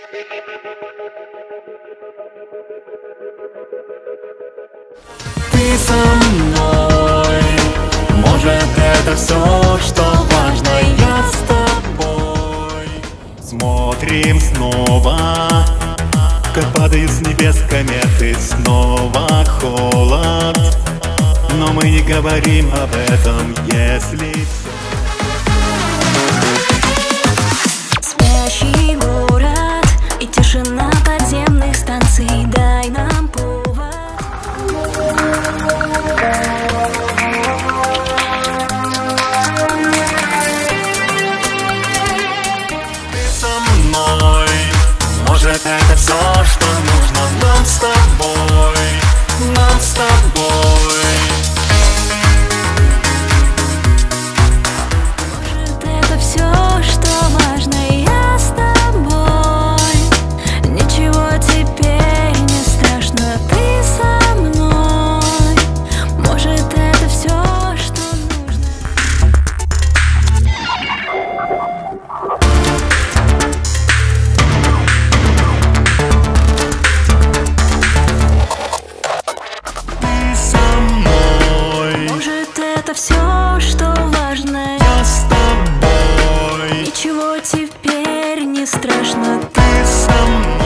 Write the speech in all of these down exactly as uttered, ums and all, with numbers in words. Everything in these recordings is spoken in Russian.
Ты со мной, может, это все, что важно. Я с тобой. Смотрим снова, как падают с небес кометы. Снова холод, но мы не говорим об этом, если... Спящий город и тишина подземных станций, дай нам повод. Ты со мной, может, это все, что нужно. Нам с тобой, нам с тобой. Может, это все, что важно. Я с тобой. Ничего теперь не страшно. Ты со мной. Может, это все, что нужно. Ты со мной, Может, это все, что важно. я с тобой. Ничего теперь не страшно. Ты со мной.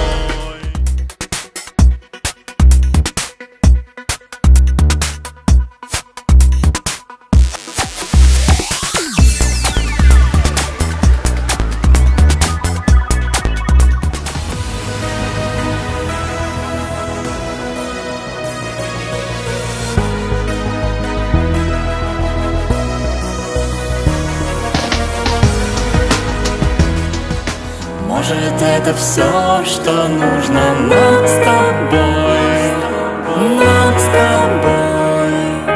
Может, это все, что нужно. Нам с тобой, нам с тобой.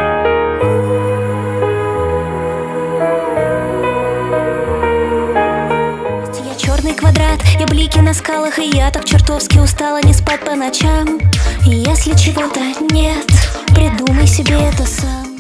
Я черный квадрат, я блики на скалах, и я так чертовски устала не спать по ночам. И если чего-то нет, придумай себе это сам.